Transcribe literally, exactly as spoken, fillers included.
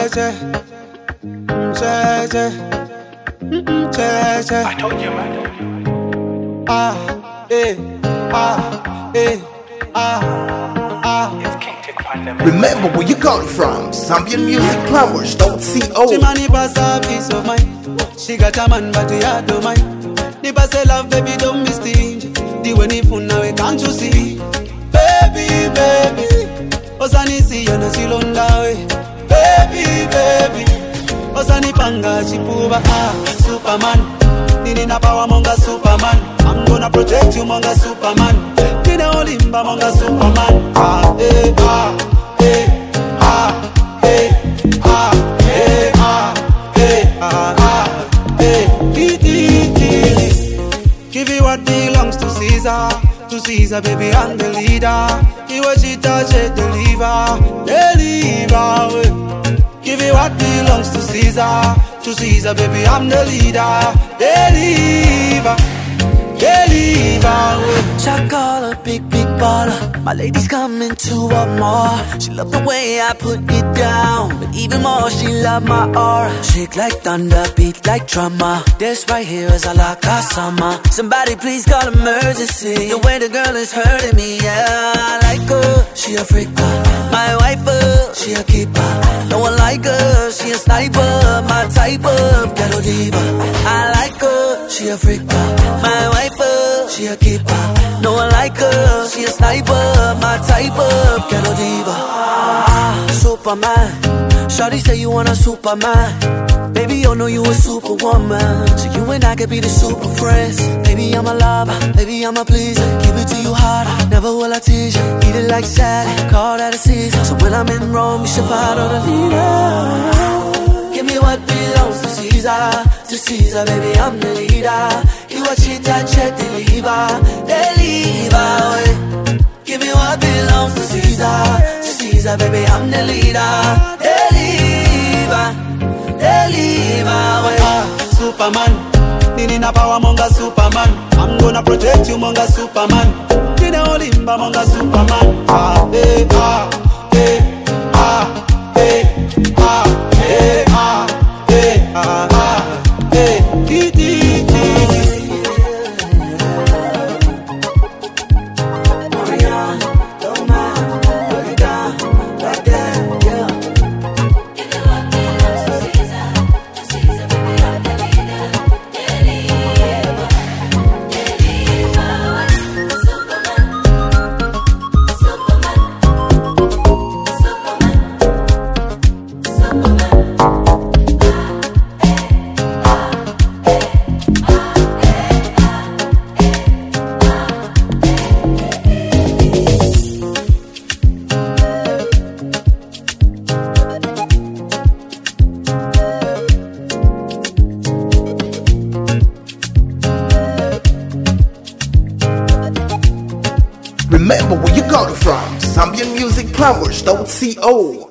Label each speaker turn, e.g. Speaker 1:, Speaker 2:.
Speaker 1: Cheche, cheche, cheche.
Speaker 2: I told you, man.
Speaker 1: Ah, eh, ah, eh, ah, ah.
Speaker 2: It's King Tick Pandemic.
Speaker 3: Remember where you got it from. Zambian Music Plumbers dot co.
Speaker 1: She money pass a peace of mind. She got a man but the heart don't mind. Nipa say love baby don't be stingy. The way ni fun now can't you see? Baby, baby, osani si yana silonda we. Baby, baby, osani panga chipuba ah Superman. Nini na power monga Superman. I'm gonna protect you monga Superman. Nina olimba monga Superman. Ah eh ah eh ah eh ah eh ah eh ah ah eh. Give you what belongs to Caesar. To Caesar, baby, I'm the leader. Give what she touch it, deliver, deliver. Give you what belongs to Caesar. To Caesar, baby, I'm the leader. Deliver, deliver.
Speaker 4: Shot caller, big, big baller. My lady's coming to what more. She love the way I put it down, but even more, she love my aura. Shake like thunder, beat like drummer. This right here is a la summer. Somebody please call emergency. The way the girl is hurting me, yeah. I like her, she a freaker. My wife, uh, she a keeper. No one like her, she a sniper. My type of ghetto diva. I like her, she a freaker. My wife, uh, she a keeper. No one like her, she a sniper. My type of ghetto diva. Ah, Superman. Shawty say you want a Superman. Baby, you know you a superwoman. So you and I could be the super friends. Baby, I'm a lover, baby, I'm a pleaser. Give it to you harder, never will I tease you. Eat it like salad, call that a season. So when I'm in Rome, you should follow the leader. Give me what belongs to Caesar. To Caesar, baby, I'm the leader. You watch it, touch it, deliver, deliver. Give me what belongs to Caesar. To Caesar, baby, I'm the leader. Deliver, deliver.
Speaker 1: Ah, Superman. Nini na power monga Superman. I'm gonna protect you monga Superman. Nina olimba monga Superman. Ah, eh, ah, eh, ah, eh, ah, eh, ah, eh, ah, ah, eh, di, di, di.
Speaker 3: Remember where you got it from. Zambian Music Plumbers dot co.